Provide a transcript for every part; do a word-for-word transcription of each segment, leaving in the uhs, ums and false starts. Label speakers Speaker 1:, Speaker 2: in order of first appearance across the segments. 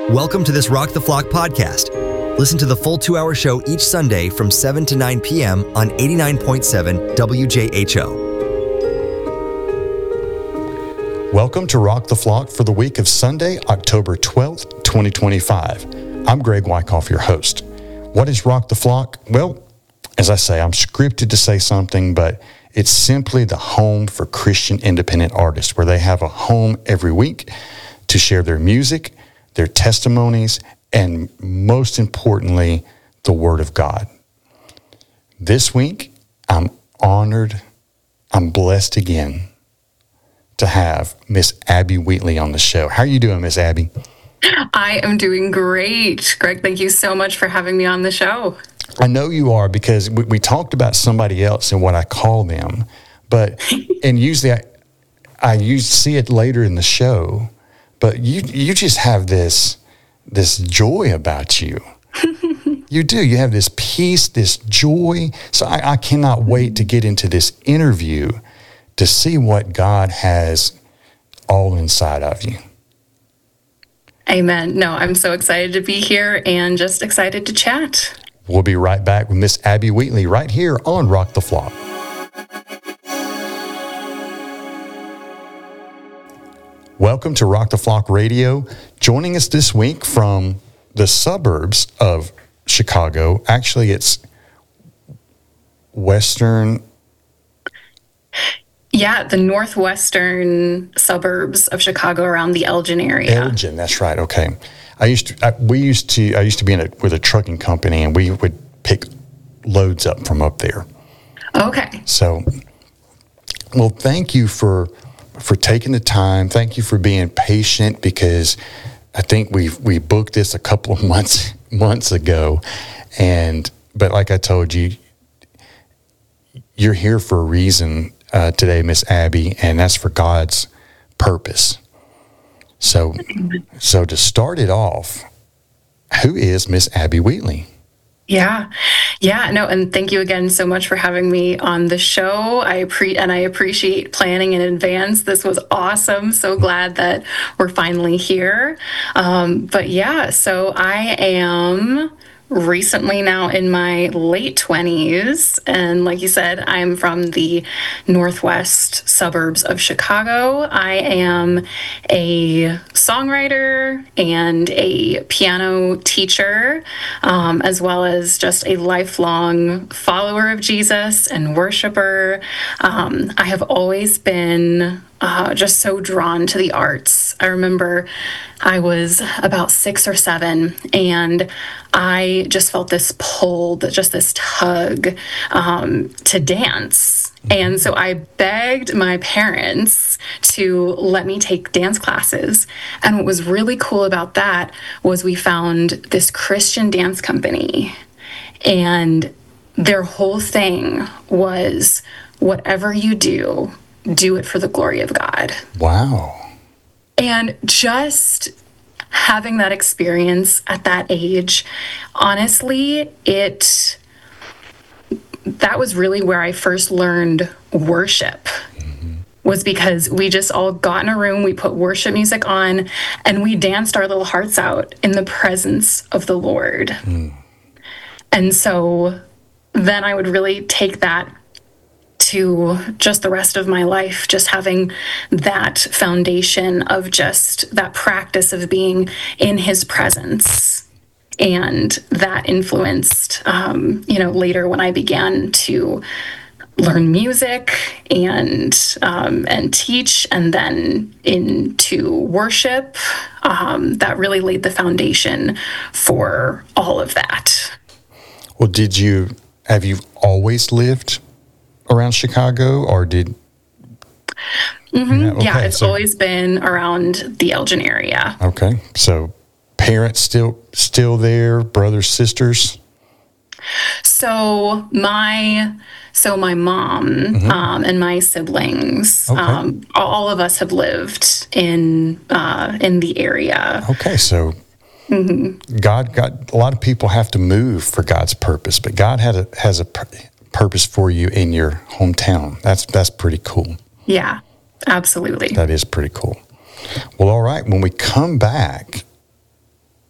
Speaker 1: Welcome to this Rock the Flock podcast. Listen to the full two-hour show each Sunday from seven to nine p.m. on eighty-nine point seven W J H O.
Speaker 2: Welcome to Rock the Flock for the week of Sunday, October twelfth, twenty twenty-five. I'm Greg Wyckoff, your host. What is Rock the Flock? Well, as I say, I'm scripted to say something, but it's simply the home for Christian independent artists, where they have a home every week to share their music, their testimonies, and most importantly, the Word of God. This week, I'm honored, I'm blessed again to have Miss Abby Wheatley on the show. How are you doing, Miss Abby?
Speaker 3: I am doing great. Greg, thank you so much for having me on the show.
Speaker 2: I know you are, because we, we talked about somebody else and what I call them, but, and usually I, I use, see it later in the show, but you you just have this this joy about you. You do. You have this peace, this joy. So I, I cannot wait to get into this interview to see what God has all inside of you.
Speaker 3: Amen. No, I'm so excited to be here and just excited to chat.
Speaker 2: We'll be right back with Miss Abby Wheatley right here on Rock the Flock. Welcome to Rock the Flock Radio. Joining us this week from the suburbs of Chicago. Actually, it's western.
Speaker 3: Yeah, the northwestern suburbs of Chicago, around the Elgin area.
Speaker 2: Elgin, that's right. Okay, I used to. I, we used to. I used to be in a, with a trucking company, and we would pick loads up from up there.
Speaker 3: Okay.
Speaker 2: So, well, thank you for. for taking the time. Thank you for being patient, because I think we we booked this a couple of months months ago, and but like I told you, you're here for a reason uh, today, Miss Abby, and that's for God's purpose. So, so to start it off, who is Miss Abby Wheatley?
Speaker 3: Yeah. Yeah. No, and thank you again so much for having me on the show. I pre- and I appreciate planning in advance. This was awesome. So glad that we're finally here. Um, but yeah, so I am recently now in my late twenties. And like you said, I'm from the northwest suburbs of Chicago. I am a songwriter and a piano teacher, um, as well as just a lifelong follower of Jesus and worshiper. Um, I have always been Uh, just so drawn to the arts. I remember I was about six or seven, and I just felt this pull, just this tug um, to dance. And so I begged my parents to let me take dance classes. And what was really cool about that was we found this Christian dance company, and their whole thing was, whatever you do, do it for the glory of God.
Speaker 2: Wow.
Speaker 3: And just having that experience at that age, honestly, it, that was really where I first learned worship. Mm-hmm. Was because we just all got in a room, we put worship music on, and we danced our little hearts out in the presence of the Lord. Mm. And so then I would really take that to just the rest of my life, just having that foundation of just that practice of being in his presence. And that influenced, um, you know, later when I began to learn music and um, and teach, and then into worship, um, that really laid the foundation for all of that.
Speaker 2: Well, did you, have you always lived around Chicago, or did?
Speaker 3: Mm-hmm.
Speaker 2: Yeah, okay,
Speaker 3: yeah, it's
Speaker 2: so,
Speaker 3: always been around the Elgin area.
Speaker 2: Okay, so parents still still there, brothers, sisters.
Speaker 3: So my so my mom mm-hmm. um, and my siblings, okay. um, all of us have lived in uh, in the area.
Speaker 2: Okay, so. Mm-hmm. God, God, a lot of people have to move for God's purpose, but God had a, has a purpose for you in your hometown. That's that's pretty cool.
Speaker 3: Yeah, absolutely.
Speaker 2: That is pretty cool. Well, all right. When we come back,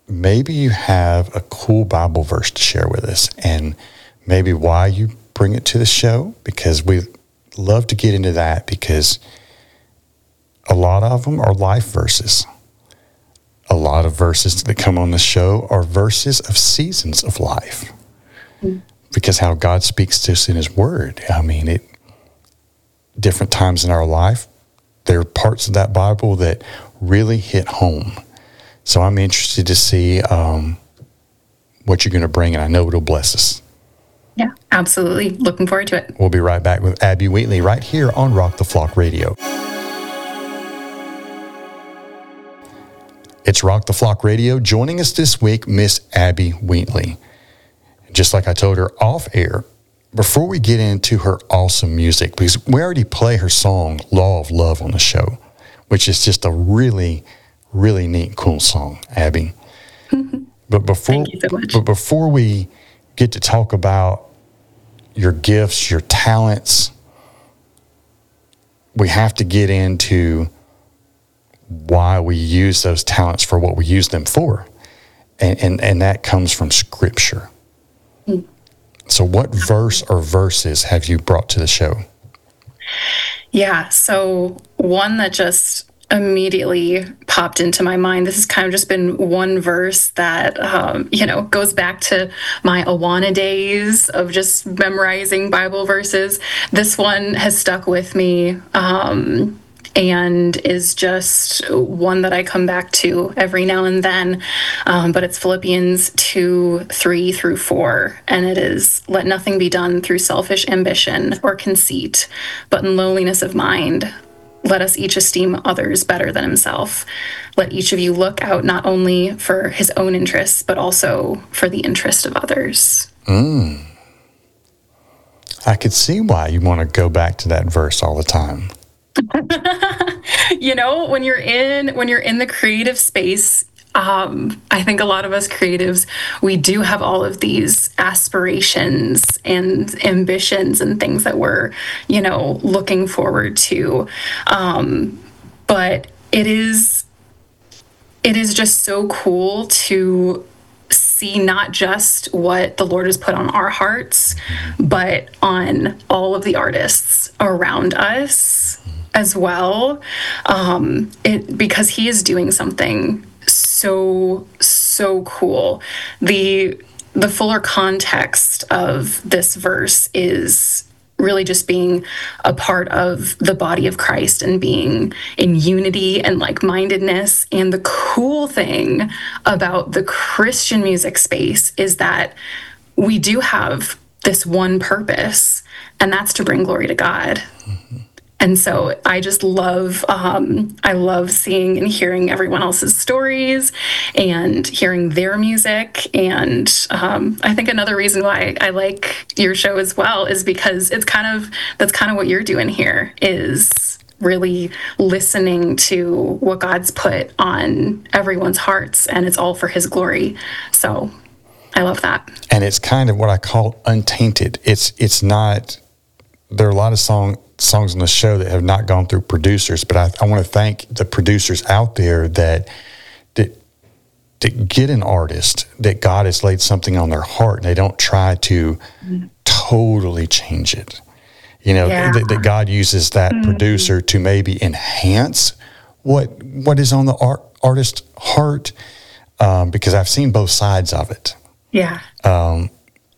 Speaker 2: maybe you have a cool Bible verse to share with us, and maybe why you bring it to the show, because we love to get into that, because a lot of them are life verses. A lot of verses that come on the show are verses of seasons of life, mm. because how God speaks to us in his word. I mean, it different times in our life, there are parts of that Bible that really hit home. So I'm interested to see um, what you're going to bring, and I know it'll bless us.
Speaker 3: Yeah, absolutely. Looking forward to it.
Speaker 2: We'll be right back with Abby Wheatley right here on Rock the Flock Radio. It's Rock the Flock Radio. Joining us this week, Miss Abby Wheatley. Just like I told her off air, before we get into her awesome music, because we already play her song, Law of Love, on the show, which is just a really, really neat, cool song, Abby. But before,
Speaker 3: Thank you so much.
Speaker 2: But before we get to talk about your gifts, your talents, we have to get into why we use those talents for what we use them for. And, and, and that comes from Scripture. Mm. So what verse or verses have you brought to the show?
Speaker 3: Yeah, so one that just immediately popped into my mind. This has kind of just been one verse that, um, you know, goes back to my Awana days of just memorizing Bible verses. This one has stuck with me um, and is just one that I come back to every now and then. Um, but it's Philippians two, three through four. And it is, let nothing be done through selfish ambition or conceit, but in lowliness of mind, let us each esteem others better than himself. Let each of you look out not only for his own interests, but also for the interest of others.
Speaker 2: Mm. I could see why you want to go back to that verse all the time.
Speaker 3: You know, when you're in when you're in the creative space, um, I think a lot of us creatives, we do have all of these aspirations and ambitions and things that we're, you know, looking forward to. Um, but it is, it is just so cool to see not just what the Lord has put on our hearts, but on all of the artists around us as well. Um, it, because he is doing something so, so cool. The the fuller context of this verse is really just being a part of the body of Christ and being in unity and like-mindedness. And the cool thing about the Christian music space is that we do have this one purpose, and that's to bring glory to God. Mm-hmm. And so I just love, um, I love seeing and hearing everyone else's stories and hearing their music. And um, I think another reason why I like your show as well is because it's kind of, that's kind of what you're doing here, is really listening to what God's put on everyone's hearts, and it's all for his glory. So I love that.
Speaker 2: And it's kind of what I call untainted. It's, it's not, there are a lot of song, songs on the show that have not gone through producers, but I, I want to thank the producers out there that, that that get an artist that God has laid something on their heart, and they don't try to mm-hmm. totally change it. You know, yeah. that, that God uses that mm-hmm. producer to maybe enhance what what is on the art, artist's heart, um, because I've seen both sides of it.
Speaker 3: Yeah.
Speaker 2: Um,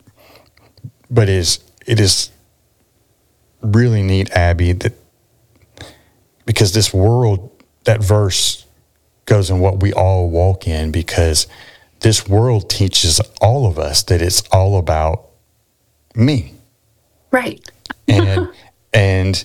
Speaker 2: but it is it is. really neat, Abby, that because this world, that verse goes in what we all walk in, because this world teaches all of us that it's all about me.
Speaker 3: Right.
Speaker 2: and and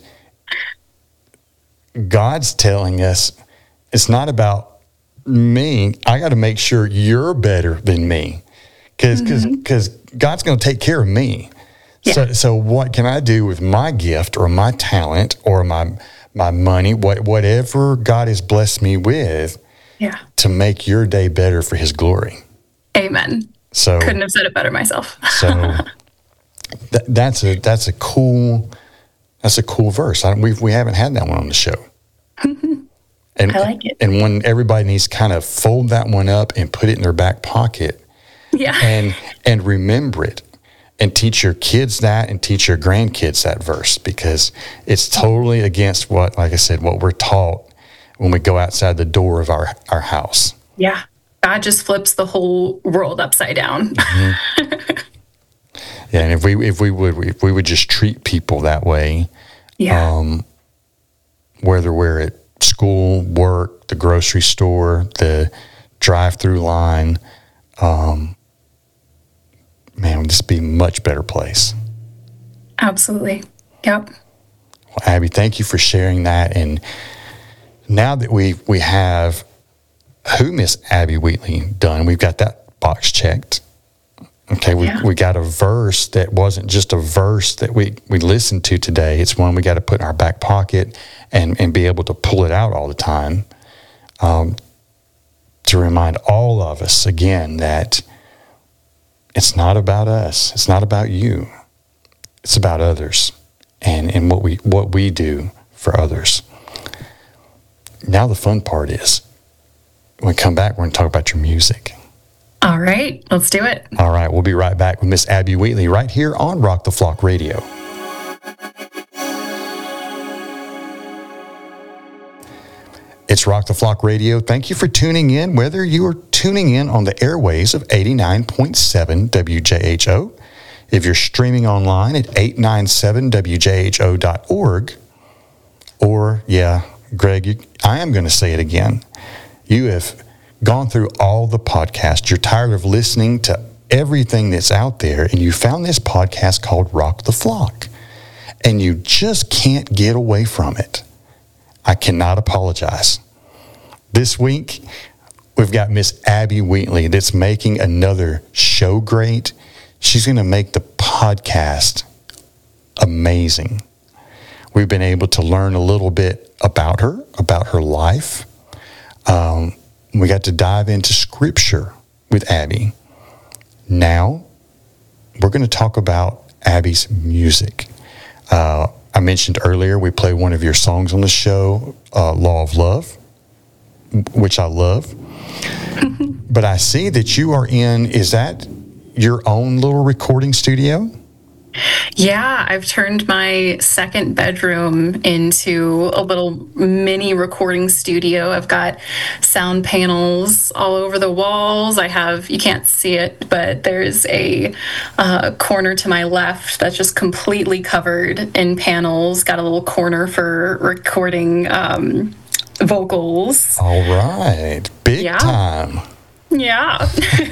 Speaker 2: God's telling us it's not about me. I got to make sure you're better than me, because because mm-hmm. because God's going to take care of me. Yeah. So, so what can I do with my gift or my talent or my my money, what whatever God has blessed me with,
Speaker 3: yeah.
Speaker 2: to make your day better for his glory?
Speaker 3: Amen.
Speaker 2: So
Speaker 3: couldn't have said it better myself.
Speaker 2: so th- that's a that's a cool that's a cool verse. I, we we haven't had that one on the show. And,
Speaker 3: I like it.
Speaker 2: And when everybody needs to kind of fold that one up and put it in their back pocket.
Speaker 3: Yeah.
Speaker 2: And and remember it and teach your kids that and teach your grandkids that verse, because it's totally against what, like I said, what we're taught when we go outside the door of our, our house.
Speaker 3: Yeah. God just flips the whole world upside down.
Speaker 2: Mm-hmm. Yeah. And if we, if we would, if we would just treat people that way,
Speaker 3: yeah.
Speaker 2: um, whether we're at school, work, the grocery store, the drive-through line, um, man, it would just be a much better place.
Speaker 3: Absolutely. Yep.
Speaker 2: Well, Abby, thank you for sharing that. And now that we we have who Miss Abby Wheatley done, we've got that box checked. Okay, we,
Speaker 3: yeah.
Speaker 2: we got a verse that wasn't just a verse that we, we listened to today. It's one we got to put in our back pocket and, and be able to pull it out all the time, um, to remind all of us again that it's not about us. It's not about you. It's about others and, and what we what we do for others. Now the fun part is, when we come back, we're going to talk about your music.
Speaker 3: All right, let's do it.
Speaker 2: All right, we'll be right back with Miss Abby Wheatley right here on Rock the Flock Radio. It's Rock the Flock Radio. Thank you for tuning in, whether you are tuning in on the airways of eighty-nine point seven W J H O, if you're streaming online at eight ninety-seven W J H O dot org, or, yeah, Greg, you, I am going to say it again. You have gone through all the podcasts. You're tired of listening to everything that's out there, and you found this podcast called Rock the Flock, and you just can't get away from it. I cannot apologize. This week, we've got Miss Abby Wheatley that's making another show great. She's going to make the podcast amazing. We've been able to learn a little bit about her, about her life. Um, we got to dive into scripture with Abby. Now, we're going to talk about Abby's music. Uh, I mentioned earlier, we play one of your songs on the show, uh, Law of Love, which I love. But I see that you are in, is that your own little recording studio?
Speaker 3: Yeah, I've turned my second bedroom into a little mini recording studio. I've got sound panels all over the walls. I have, you can't see it, but there's a uh, corner to my left that's just completely covered in panels. Got a little corner for recording um, vocals.
Speaker 2: All right. Big
Speaker 3: yeah.
Speaker 2: time.
Speaker 3: Yeah.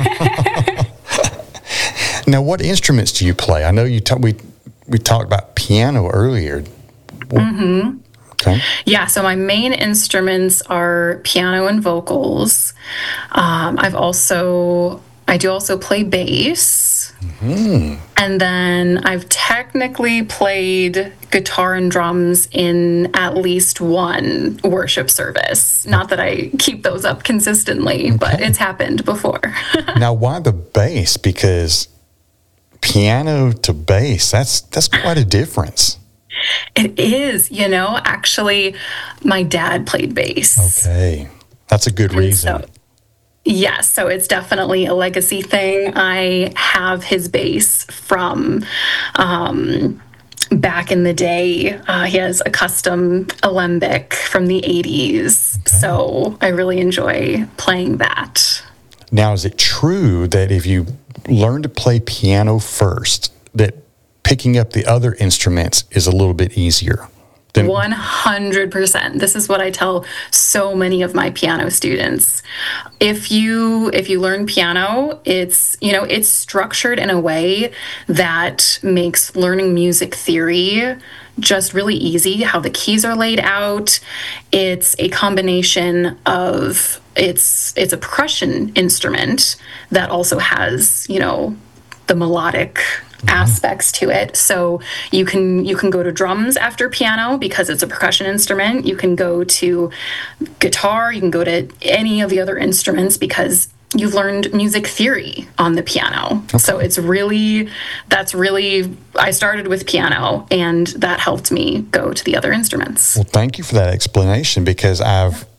Speaker 2: Now, what instruments do you play? I know you ta- we we talked about piano earlier.
Speaker 3: Mm-hmm.
Speaker 2: Okay.
Speaker 3: Yeah, so my main instruments are piano and vocals. Um, I've also, I do also play bass. Mm-hmm. And then I've technically played guitar and drums in at least one worship service. Not that I keep those up consistently, okay. but it's happened before.
Speaker 2: Now, why the bass? Because piano to bass, that's that's quite a difference.
Speaker 3: It is, you know, actually, my dad played bass.
Speaker 2: Okay. That's a good reason.
Speaker 3: So, yes, so it's definitely a legacy thing. I have his bass from um, back in the day. Uh, he has a custom alembic from the eighties. Okay. So I really enjoy playing that.
Speaker 2: Now, is it true that if you learn to play piano first, that picking up the other instruments is a little bit easier? Than-
Speaker 3: one hundred percent. This is what I tell so many of my piano students. If you if you learn piano, it's, you know, it's structured in a way that makes learning music theory just really easy, how the keys are laid out. It's a combination of it's it's a percussion instrument that also has, you know, the melodic aspects to it. So you can you can go to drums after piano because it's a percussion instrument. You can go to guitar, you can go to any of the other instruments because you've learned music theory on the piano. Okay. So it's really, that's really, I started with piano and that helped me go to the other instruments.
Speaker 2: Well, thank you for that explanation, because I've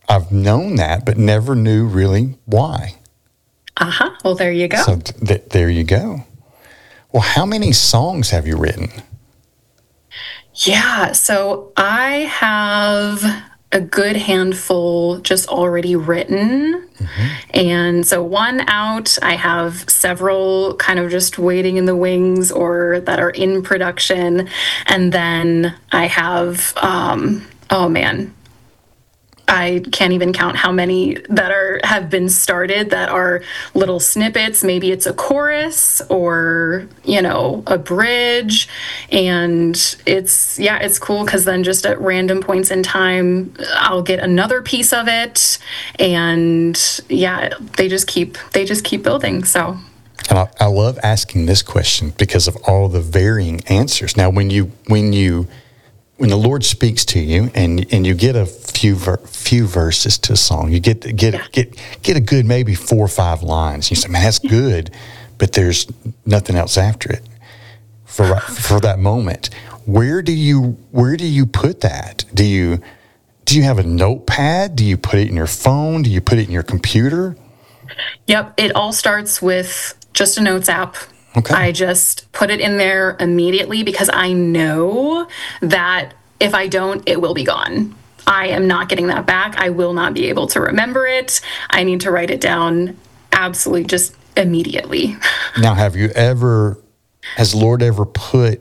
Speaker 2: I've known that, but never knew really why.
Speaker 3: Uh-huh. Well, there you go.
Speaker 2: So th- there you go. Well, how many songs have you written?
Speaker 3: Yeah, so I have a good handful just already written. Mm-hmm. And so one out, I have several kind of just waiting in the wings or that are in production. And then I have, um, oh man, I can't even count how many that are have been started that are little snippets. Maybe it's a chorus or, you know, a bridge. And it's, yeah, it's cool because then just at random points in time, I'll get another piece of it. And yeah, they just keep, they just keep building. So.
Speaker 2: And I, I love asking this question because of all the varying answers. Now, when you, when you, when the Lord speaks to you and and you get a few ver, few verses to a song, you get get yeah. get get a good maybe four or five lines. You say, "Man, that's good," but there's nothing else after it for for that moment. Where do you where do you put that? Do you do you have a notepad? Do you put it in your phone? Do you put it in your computer?
Speaker 3: Yep, it all starts with just a notes app. Okay. I just put it in there immediately because I know that if I don't, it will be gone. I am not getting that back. I will not be able to remember it. I need to write it down absolutely just immediately.
Speaker 2: Now, have you ever, has the Lord ever put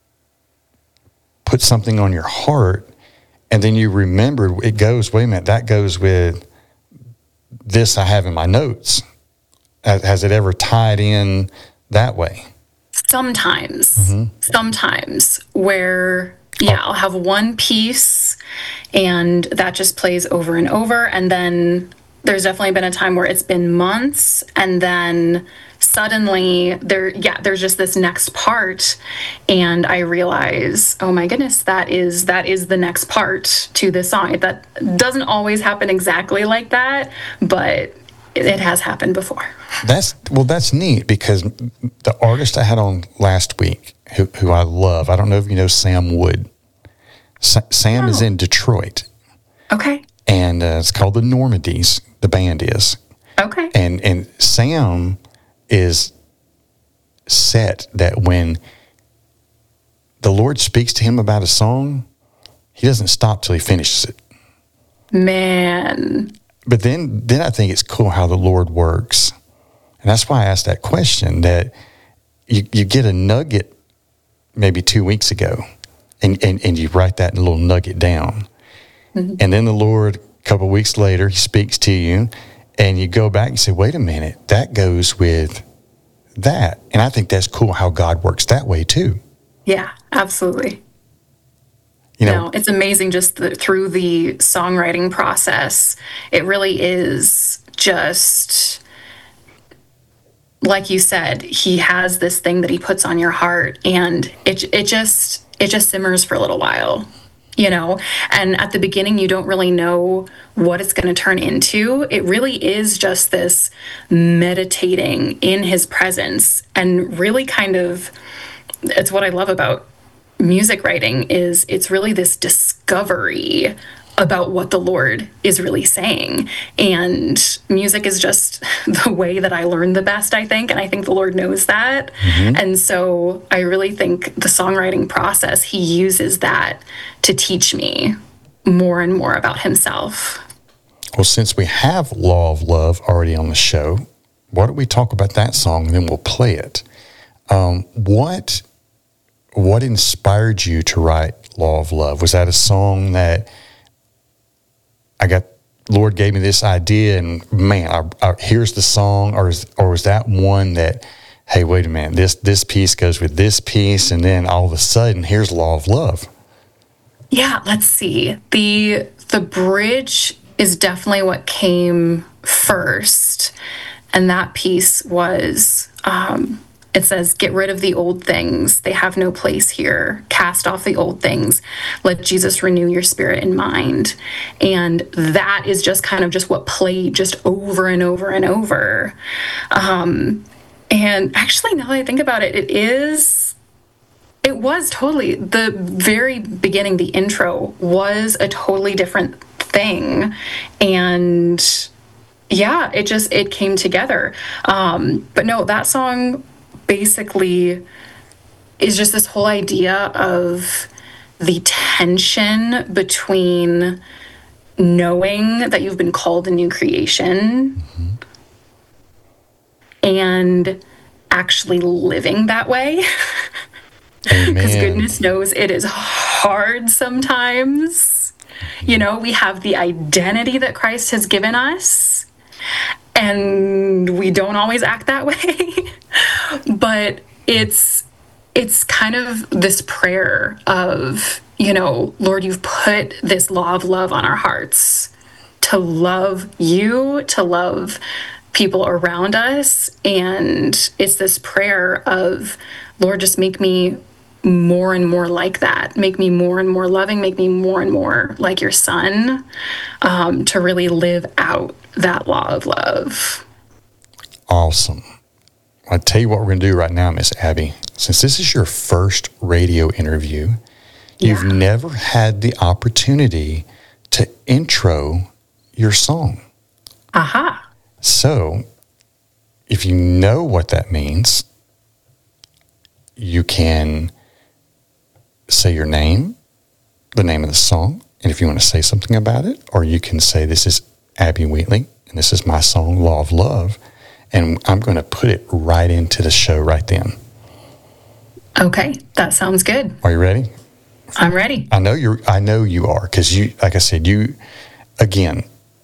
Speaker 2: put something on your heart and then you remember it goes, wait a minute, that goes with this I have in my notes? Has it ever tied in that way?
Speaker 3: Sometimes, mm-hmm. sometimes where, yeah, I'll have one piece and that just plays over and over. And then there's definitely been a time where it's been months and then suddenly there, yeah, there's just this next part and I realize, oh my goodness, that is, that is the next part to this song. That doesn't always happen exactly like that, but it has happened before.
Speaker 2: That's well, that's neat because the artist I had on last week, who, who I love, I don't know if you know Sam Wood. Sa- Sam oh. is in Detroit.
Speaker 3: Okay.
Speaker 2: And uh, it's called the Normandies, the band is.
Speaker 3: Okay.
Speaker 2: And and Sam is set that when the Lord speaks to him about a song, he doesn't stop till he finishes it.
Speaker 3: Man.
Speaker 2: But then, then I think it's cool how the Lord works. And that's why I asked that question, that you, you get a nugget maybe two weeks ago and, and, and you write that little nugget down. Mm-hmm. And then the Lord, a couple of weeks later, he speaks to you and you go back and say, wait a minute, that goes with that. And I think that's cool how God works that way too.
Speaker 3: Yeah, absolutely.
Speaker 2: You know,
Speaker 3: no, it's amazing just the, through the songwriting process. It really is just, like you said, he has this thing that he puts on your heart and it it just it just simmers for a little while, you know? And at the beginning, you don't really know what it's going to turn into. It really is just this meditating in his presence and really kind of, it's what I love about music writing is it's really this discovery about what the Lord is really saying. And music is just the way that I learn the best, I think. And I think the Lord knows that. Mm-hmm. And so I really think the songwriting process, he uses that to teach me more and more about himself.
Speaker 2: Well, since we have Law of Love already on the show, why don't we talk about that song and then we'll play it. Um, what What inspired you to write Law of Love? Was that a song that I got, Lord gave me this idea and man, I, I, here's the song, or is, or was that one that, hey, wait a minute, this, this piece goes with this piece and then all of a sudden here's Law of Love?
Speaker 3: Yeah, let's see. The, the bridge is definitely what came first. And that piece was, um, it says, get rid of the old things. They have no place here. Cast off the old things. Let Jesus renew your spirit and mind. And that is just kind of just what played just over and over and over. Um, and actually, now that I think about it, it is, it was totally, the very beginning, the intro was a totally different thing. And yeah, it just, it came together. Um, but no, that song basically is just this whole idea of the tension between knowing that you've been called a new creation mm-hmm. and actually living that way. Because goodness knows it is hard sometimes. Mm-hmm. You know, we have the identity that Christ has given us, and we don't always act that way. But it's it's kind of this prayer of, you know, Lord, you've put this law of love on our hearts to love you, to love people around us. And it's this prayer of, Lord, just make me more and more like that. Make me more and more loving. Make me more and more like your son, um, to really live out that law of love.
Speaker 2: Awesome. I'll tell you what we're going to do right now, Miss Abby. Since this is your first radio interview, yeah. you've never had the opportunity to intro your song.
Speaker 3: Aha.
Speaker 2: So, if you know what that means, you can say your name, the name of the song, and if you want to say something about it, or you can say, this is Abby Wheatley, and this is my song, Law of Love, and I'm going to put it right into the show right then.
Speaker 3: Okay, that sounds good.
Speaker 2: Are you ready?
Speaker 3: I'm ready.
Speaker 2: I know you're. I know you are, because you, like I said, you, again,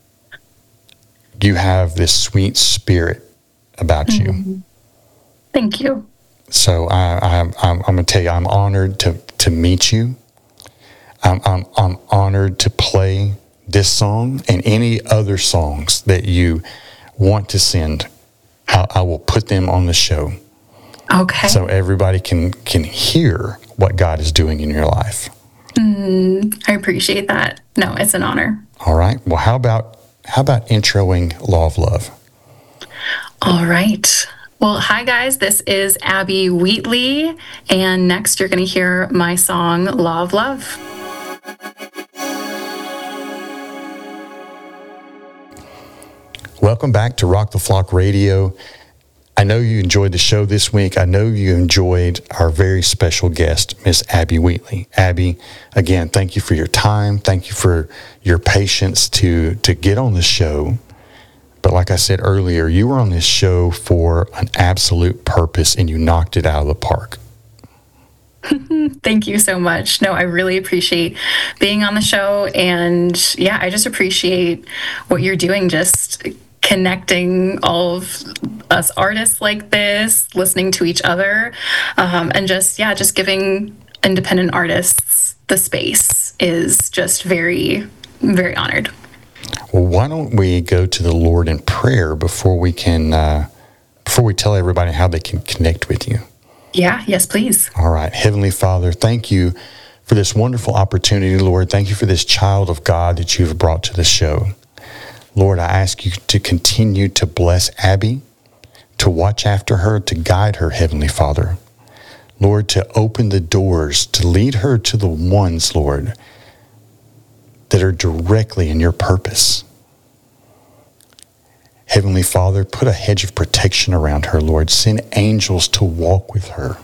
Speaker 2: you have this sweet spirit about mm-hmm. you.
Speaker 3: Thank you.
Speaker 2: So I, I, I'm, I'm going to tell you, I'm honored to, to meet you. I'm, I'm, I'm honored to play this song and any other songs that you want to send. I, I will put them on the show.
Speaker 3: Okay.
Speaker 2: So everybody can, can hear what God is doing in your life.
Speaker 3: Mm, I appreciate that. No, it's an honor.
Speaker 2: All right. Well, how about, how about introing Law of Love?
Speaker 3: All right. Well, hi guys, this is Abby Wheatley, and next you're going to hear my song, Law of Love.
Speaker 2: Welcome back to Rock the Flock Radio. I know you enjoyed the show this week. I know you enjoyed our very special guest, Miss Abby Wheatley. Abby, again, thank you for your time. Thank you for your patience to, to get on the show. But like I said earlier, you were on this show for an absolute purpose, and you knocked it out of the park.
Speaker 3: Thank you so much. No, I really appreciate being on the show. And yeah, I just appreciate what you're doing, just connecting all of us artists like this, listening to each other, um, and just, yeah, just giving independent artists the space is just very, very honored.
Speaker 2: Well, why don't we go to the Lord in prayer before we can, uh, before we tell everybody how they can connect with you?
Speaker 3: Yeah, yes, please.
Speaker 2: All right. Heavenly Father, thank you for this wonderful opportunity, Lord. Thank you for this child of God that you've brought to the show. Lord, I ask you to continue to bless Abby, to watch after her, to guide her, Heavenly Father. Lord, to open the doors, to lead her to the ones, Lord, that are directly in your purpose. Heavenly Father, put a hedge of protection around her, Lord. Send angels to walk with her.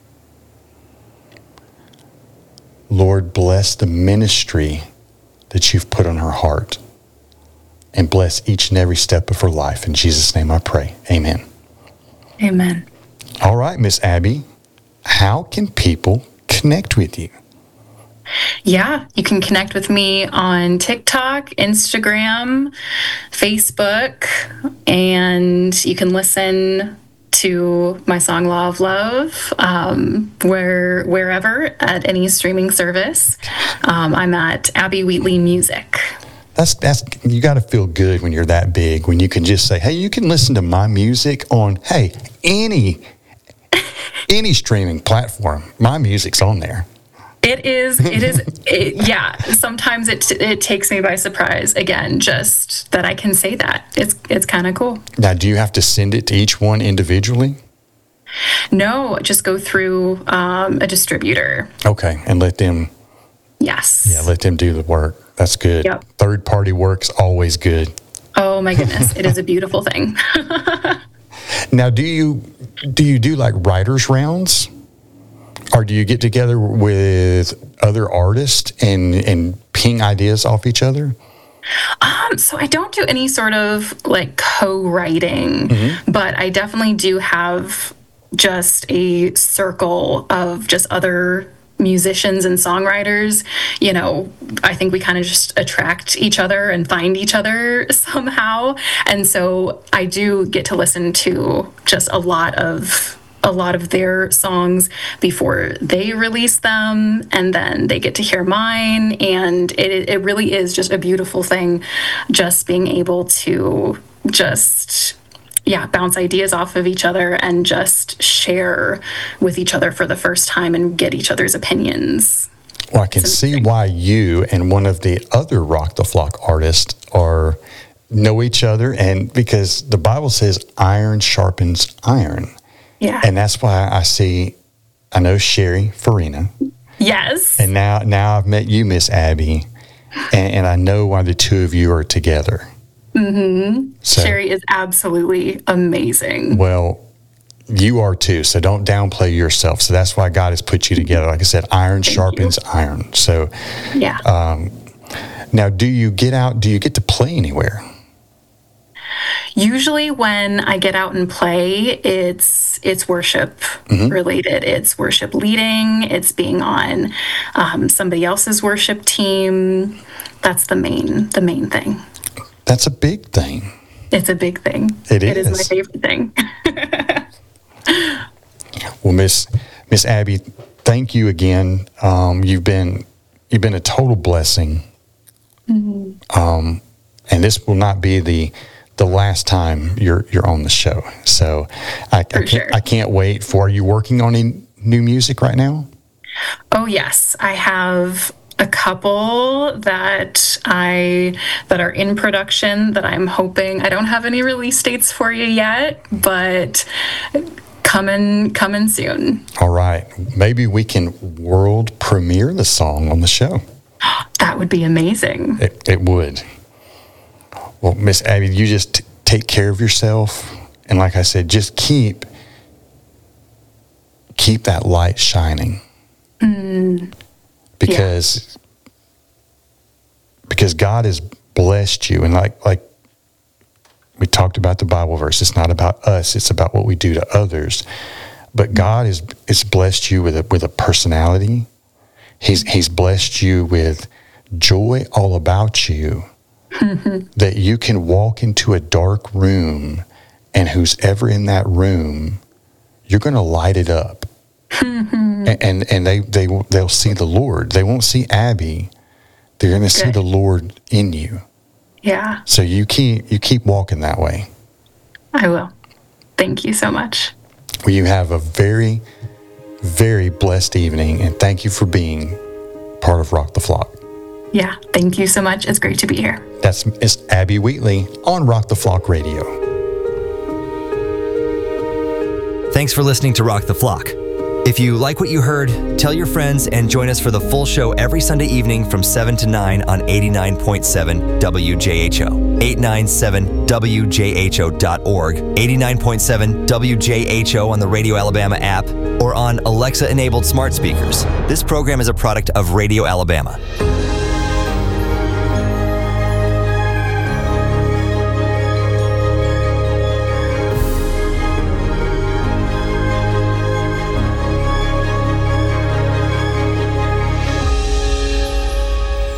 Speaker 2: Lord, bless the ministry that you've put on her heart, and bless each and every step of her life. In Jesus' name I pray. Amen.
Speaker 3: Amen.
Speaker 2: All right, Miss Abby, how can people connect with you?
Speaker 3: Yeah, you can connect with me on TikTok, Instagram, Facebook, and you can listen to my song Law of Love um, where wherever at any streaming service. Um, I'm at Abby Wheatley Music.
Speaker 2: That's that's you got to feel good when you're that big, when you can just say, hey, you can listen to my music on, hey, any any streaming platform. My music's on there.
Speaker 3: It is, it is, it, yeah, sometimes it it takes me by surprise, again, just that I can say that. It's it's kind of cool.
Speaker 2: Now, do you have to send it to each one individually?
Speaker 3: No, just go through um, a distributor.
Speaker 2: Okay, and let them...
Speaker 3: Yes.
Speaker 2: Yeah, let them do the work. That's good.
Speaker 3: Yep.
Speaker 2: Third party work's always good.
Speaker 3: Oh my goodness, it is a beautiful thing.
Speaker 2: Now, do you do you do like writers rounds, or do you get together with other artists and and ping ideas off each other?
Speaker 3: Um, so I don't do any sort of like co-writing, mm-hmm. but I definitely do have just a circle of just other musicians and songwriters. You know, I think we kind of just attract each other and find each other somehow. And so I do get to listen to just a lot of a lot of their songs before they release them, and then they get to hear mine. And it it really is just a beautiful thing, just being able to just yeah, bounce ideas off of each other and just share with each other for the first time and get each other's opinions.
Speaker 2: Well, I can see why you and one of the other Rock the Flock artists are know each other, and because the Bible says iron sharpens iron.
Speaker 3: Yeah.
Speaker 2: And that's why I see, I know Sherry Farina.
Speaker 3: Yes.
Speaker 2: And now now I've met you, Miss Abby, and, and I know why the two of you are together.
Speaker 3: Mm-hmm.
Speaker 2: So,
Speaker 3: Sherry is absolutely amazing.
Speaker 2: Well, you are too, so don't downplay yourself. So that's why God has put you together. Like I said, iron Thank sharpens you. iron. So
Speaker 3: yeah.
Speaker 2: Um, now, do you get out, do you get to play anywhere?
Speaker 3: Usually when I get out and play, it's it's worship mm-hmm. related. It's worship leading. It's being on um, somebody else's worship team. That's the main the main thing.
Speaker 2: That's a big thing.
Speaker 3: It's a big thing.
Speaker 2: It is.
Speaker 3: It is my favorite thing.
Speaker 2: Well, Miss Miss Abby, thank you again. Um, you've been you've been a total blessing. Mm-hmm. Um, and this will not be the the last time you're you're on the show. So I, I can't
Speaker 3: sure.
Speaker 2: I can't wait for. Are you working on any new music right now?
Speaker 3: Oh yes, I have a couple that I that are in production that I'm hoping. I don't have any release dates for you yet, but coming coming soon.
Speaker 2: All right, maybe we can world premiere the song on the show.
Speaker 3: That would be amazing.
Speaker 2: It, it would. Well, Miss Abby, you just t- take care of yourself, and like I said, just keep keep that light shining.
Speaker 3: Mm.
Speaker 2: Because yeah. because God has blessed you, and like like we talked about the Bible verse, it's not about us, it's about what we do to others. But God has is blessed you with a with a personality. He's He's blessed you with joy all about you. Mm-hmm. That you can walk into a dark room, and who's ever in that room, you're going to light it up. Mm-hmm. And, and and they they they'll see the Lord. They won't see Abby. They're going to see the Lord in you.
Speaker 3: Yeah.
Speaker 2: So you keep you keep walking that way.
Speaker 3: I will. Thank you so much.
Speaker 2: Well, you have a very, very blessed evening, and thank you for being part of Rock the Flock.
Speaker 3: Yeah, thank you so much. It's great to be here.
Speaker 2: That's Miss Abby Wheatley on Rock the Flock Radio.
Speaker 1: Thanks for listening to Rock the Flock. If you like what you heard, tell your friends and join us for the full show every Sunday evening from seven to nine on eighty-nine point seven W J H O, eight ninety-seven W J H O dot org, eighty-nine point seven W J H O on the Radio Alabama app, or on Alexa-enabled smart speakers. This program is a product of Radio Alabama.